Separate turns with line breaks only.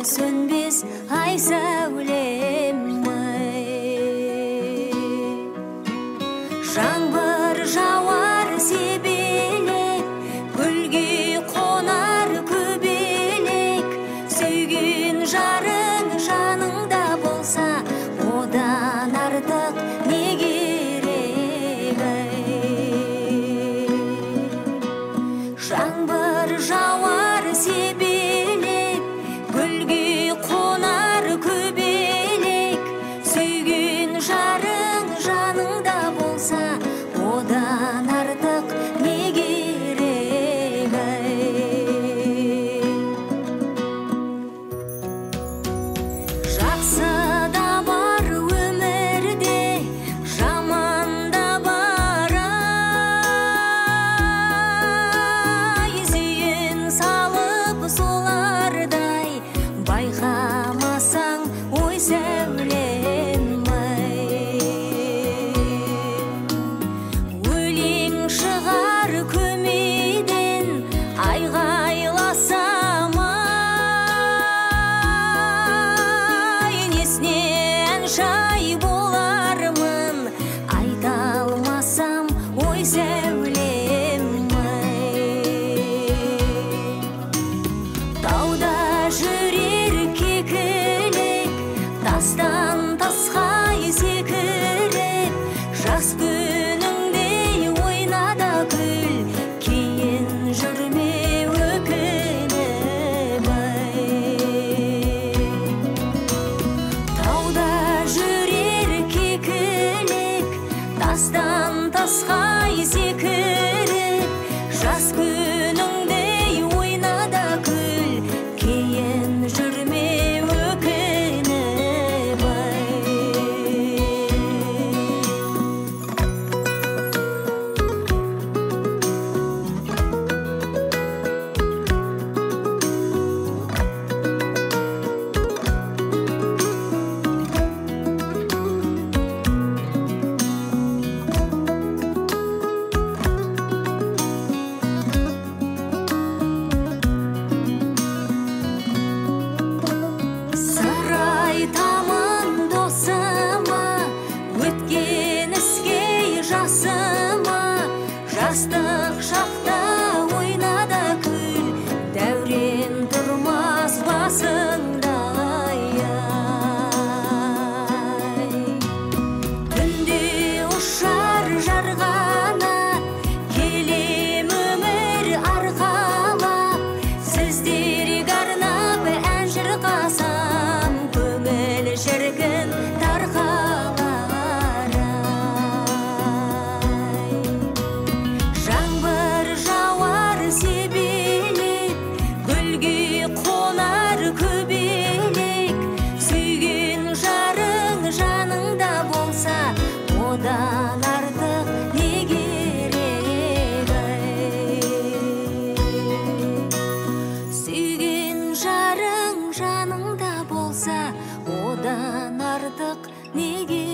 сөнбес ай сәулем жаңбыр жауар себелек, гүлге қонар көбелек, сүйген жарың жаныңда болса, одан артық не керек жаңбыр жауар себелек, гүлге қонар көбелек, сүйген жарың жаныңда болса, одан артық не керек жақсы да бар өмірде, жаман да бар зейін салып солардай, байқамасаң ой сәулем өлең шығар көмейден айғайласам несінен шай болармын, айта алмасам ой сәулем тауда жүрер кекілік, тастан тасқа секіріп, жас күніңдей ойнада күл, кейін жүрме өкініп тауда жүрер кекілік, тастан тасқа секіріп, жас күніңдей ойнада күл, кейін жүрме өкініп сыр айтамын досыма, өткен іске жасыма, жастық шақта ойнада күл, дәурен тұрмас басыңда түнде ұшар жарғанат, келем өмір арқалап, сіздерге арнап ән шырқасам, көңіл шіркін тарқалар жаңбыр жауар себелек, гүлге қонар көбелек, сүйген жарың жаныңда болса, одан артық не керек сүйген жарың жаныңда болса, одан артық не керек